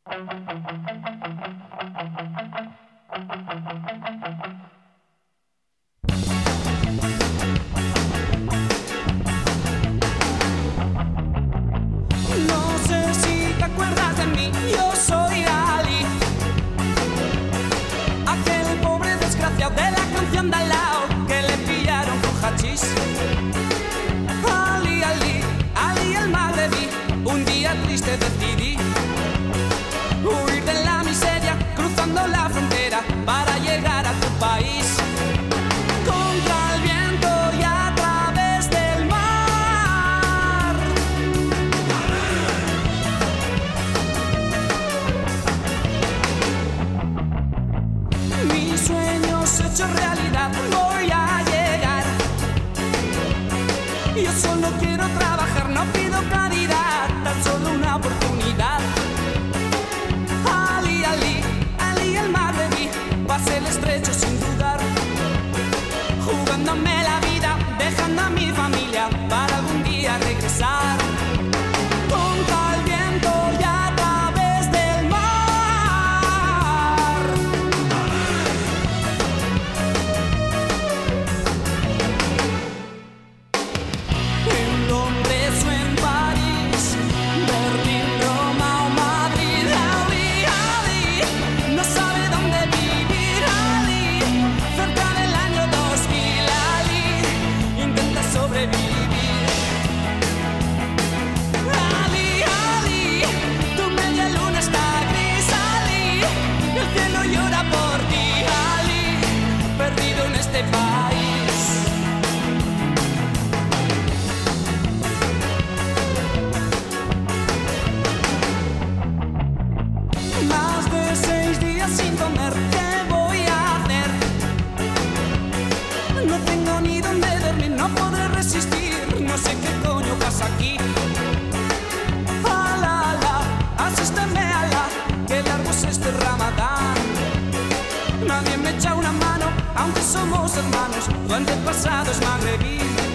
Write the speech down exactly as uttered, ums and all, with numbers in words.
No sé si te acuerdas de mí, yo soy Ali, aquel pobre desgraciado de la canción de al lado que le pillaron con hachís. Ali, Ali, Ali el magrebí, un día triste decidí huir de la miseria, cruzando la frontera para llegar a tu país. Contra el viento y a través del mar. Mis sueños hechos realidad, voy a llegar. Yo solo quiero trabajar, no pido caridad, tan solo una oportunidad. Ali, Ali, Ali el magrebí, pasé el estrecho sin dudar, jugándome la vida, dejando a mi familia para algún día regresar. Contra el viento y a través del mar. En Londres o en París, Berlín, Roma o Madrid, Ali, Ali, no sabe dónde vivir, Ali, cerca del año dos mil, Ali, intenta sobrevivir. Ali, Ali, tu media luna está gris, Ali, el cielo llora por ti, Ali, perdido en este país. Más de seis días sin comer, ¿qué voy a hacer? No tengo ni dónde dormir, no podré resistir, no sé qué coño pasa aquí. Ala, ala, asísteme, ala, que largo es este Ramadán. Nadie me echa una mano, aunque somos hermanos, tu antepasado es magrebí.